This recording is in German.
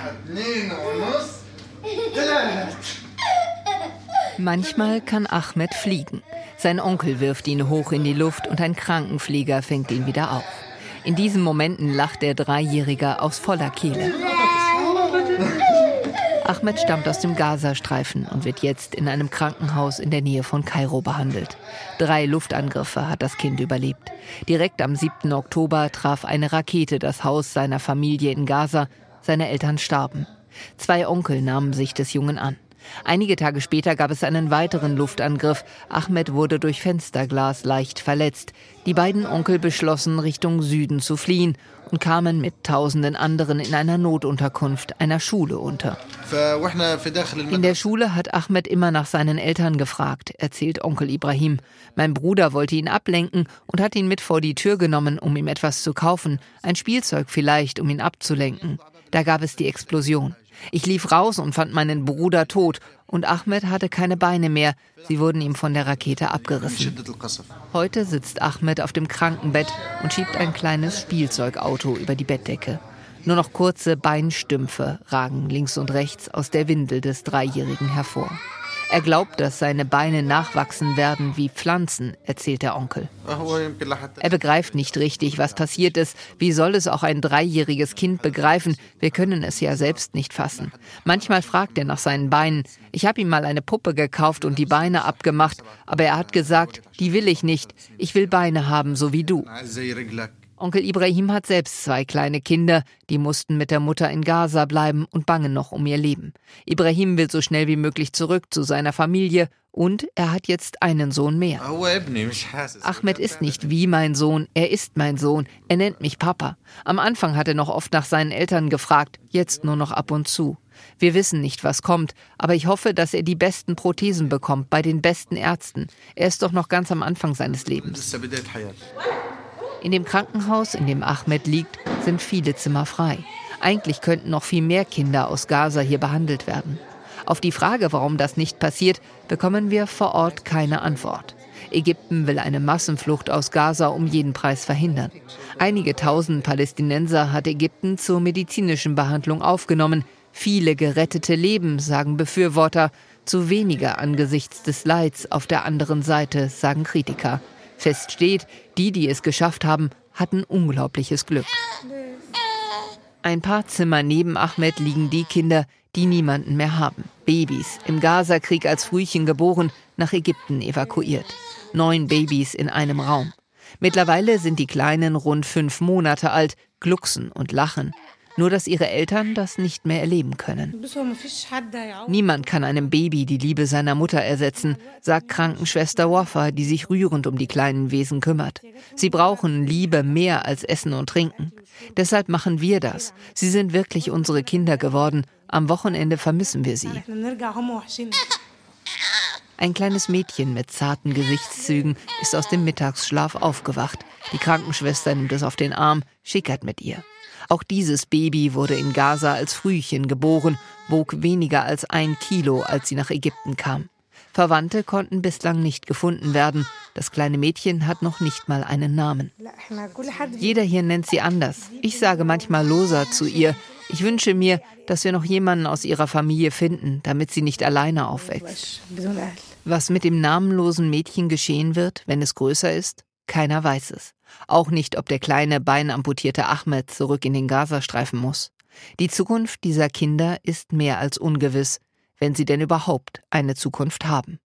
Manchmal kann Ahmed fliegen. Sein Onkel wirft ihn hoch in die Luft und ein Krankenpfleger fängt ihn wieder auf. In diesen Momenten lacht der Dreijährige aus voller Kehle. Ahmed stammt aus dem Gazastreifen und wird jetzt in einem Krankenhaus in der Nähe von Kairo behandelt. 3 Luftangriffe hat das Kind überlebt. Direkt am 7. Oktober traf eine Rakete das Haus seiner Familie in Gaza. Seine Eltern starben. 2 Onkel nahmen sich des Jungen an. Einige Tage später gab es einen weiteren Luftangriff. Ahmed wurde durch Fensterglas leicht verletzt. Die beiden Onkel beschlossen, Richtung Süden zu fliehen und kamen mit Tausenden anderen in einer Notunterkunft, einer Schule, unter. In der Schule hat Ahmed immer nach seinen Eltern gefragt, erzählt Onkel Ibrahim. Mein Bruder wollte ihn ablenken und hat ihn mit vor die Tür genommen, um ihm etwas zu kaufen. Ein Spielzeug vielleicht, um ihn abzulenken. Da gab es die Explosion. Ich lief raus und fand meinen Bruder tot. Und Ahmed hatte keine Beine mehr. Sie wurden ihm von der Rakete abgerissen. Heute sitzt Ahmed auf dem Krankenbett und schiebt ein kleines Spielzeugauto über die Bettdecke. Nur noch kurze Beinstümpfe ragen links und rechts aus der Windel des Dreijährigen hervor. Er glaubt, dass seine Beine nachwachsen werden wie Pflanzen, erzählt der Onkel. Er begreift nicht richtig, was passiert ist. Wie soll es auch ein 3-jähriges Kind begreifen? Wir können es ja selbst nicht fassen. Manchmal fragt er nach seinen Beinen. Ich habe ihm mal eine Puppe gekauft und die Beine abgemacht. Aber er hat gesagt, die will ich nicht. Ich will Beine haben, so wie du. Onkel Ibrahim hat selbst 2 kleine Kinder, die mussten mit der Mutter in Gaza bleiben und bangen noch um ihr Leben. Ibrahim will so schnell wie möglich zurück zu seiner Familie und er hat jetzt einen Sohn mehr. Ahmed ist nicht wie mein Sohn, er ist mein Sohn, er nennt mich Papa. Am Anfang hat er noch oft nach seinen Eltern gefragt, jetzt nur noch ab und zu. Wir wissen nicht, was kommt, aber ich hoffe, dass er die besten Prothesen bekommt, bei den besten Ärzten. Er ist doch noch ganz am Anfang seines Lebens. In dem Krankenhaus, in dem Ahmed liegt, sind viele Zimmer frei. Eigentlich könnten noch viel mehr Kinder aus Gaza hier behandelt werden. Auf die Frage, warum das nicht passiert, bekommen wir vor Ort keine Antwort. Ägypten will eine Massenflucht aus Gaza um jeden Preis verhindern. Einige tausend Palästinenser hat Ägypten zur medizinischen Behandlung aufgenommen. Viele gerettete Leben, sagen Befürworter. Zu wenige angesichts des Leids auf der anderen Seite, sagen Kritiker. Fest steht, die es geschafft haben, hatten unglaubliches Glück. Ein paar Zimmer neben Ahmed liegen die Kinder, die niemanden mehr haben. Babys, im Gazakrieg als Frühchen geboren, nach Ägypten evakuiert. 9 Babys in einem Raum. Mittlerweile sind die Kleinen rund 5 Monate alt, glucksen und lachen. Nur dass ihre Eltern das nicht mehr erleben können. Niemand kann einem Baby die Liebe seiner Mutter ersetzen, sagt Krankenschwester Wafa, die sich rührend um die kleinen Wesen kümmert. Sie brauchen Liebe mehr als Essen und Trinken. Deshalb machen wir das. Sie sind wirklich unsere Kinder geworden. Am Wochenende vermissen wir sie. Ein kleines Mädchen mit zarten Gesichtszügen ist aus dem Mittagsschlaf aufgewacht. Die Krankenschwester nimmt es auf den Arm, schickert mit ihr. Auch dieses Baby wurde in Gaza als Frühchen geboren, wog weniger als 1 Kilo, als sie nach Ägypten kam. Verwandte konnten bislang nicht gefunden werden. Das kleine Mädchen hat noch nicht mal einen Namen. Jeder hier nennt sie anders. Ich sage manchmal Losa zu ihr. Ich wünsche mir, dass wir noch jemanden aus ihrer Familie finden, damit sie nicht alleine aufwächst. Was mit dem namenlosen Mädchen geschehen wird, wenn es größer ist? Keiner weiß es. Auch nicht, ob der kleine, beinamputierte Ahmed zurück in den Gazastreifen muss. Die Zukunft dieser Kinder ist mehr als ungewiss, wenn sie denn überhaupt eine Zukunft haben.